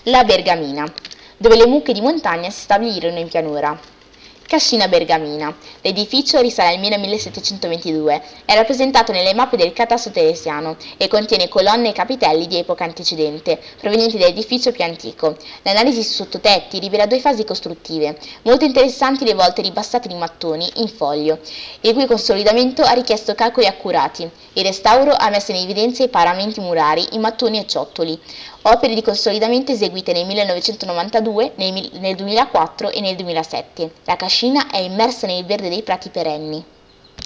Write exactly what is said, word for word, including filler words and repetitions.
La Bergamina, dove le mucche di montagna si stabilirono in pianura. Cascina Bergamina. L'edificio risale al millesettecentoventidue, è rappresentato nelle mappe del catasto teresiano e contiene colonne e capitelli di epoca antecedente, provenienti dall'edificio più antico. L'analisi su sottotetti rivela due fasi costruttive, molto interessanti le volte ribassate di mattoni in foglio, il cui consolidamento ha richiesto calcoli accurati. Il restauro ha messo in evidenza i paramenti murari in mattoni e ciottoli, opere di consolidamento eseguite nel millenovecentonovantadue, nel, nel duemilaquattro e nel duemilasette. La cascina è immersa nel verde dei prati perenni.